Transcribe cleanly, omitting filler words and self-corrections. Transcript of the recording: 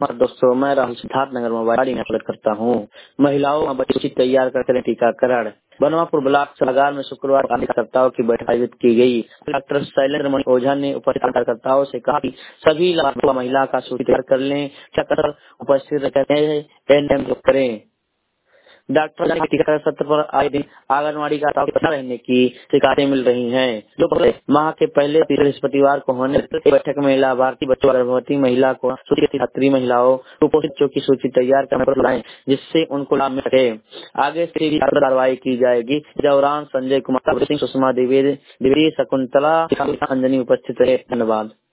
दोस्तों, मैं राहुल सिद्धार्थ नगर मोबाइल में स्वागत करता हूँ। महिलाओं और बच्चों की तैयार करते रहे टीकाकरण। बनवापुर ब्लॉक सभागार में शुक्रवार को कार्यकर्ताओं की बैठक आयोजित की गई। डॉक्टर शैलेंद्र मणि ओझा ने उपस्थित कार्यकर्ताओं से कहा कि सभी लाभार्थी महिला का सूची तैयार कर लें, टीकाकरण उपस्थित रहकर करें। डॉक्टर टीकाकरण सत्र पर आए दिन आंगनबाड़ी का रहने की शिकायतें मिल रही हैं, जो माह के पहले बृहस्पतिवार को होने बैठक में लाभार्थी बच्चों और गर्भवती महिला को छात्री महिलाओं कुपोषित बच्चों की सूची तैयार करने पर बुलाएं, जिससे उनको लाभ मिल सके। आगे से भी कार्रवाई की जाएगी। दौरान संजय कुमार सिंह, सुषमा द्विवेदी, शकुंतला, अंजनी उपस्थित रहे। धन्यवाद।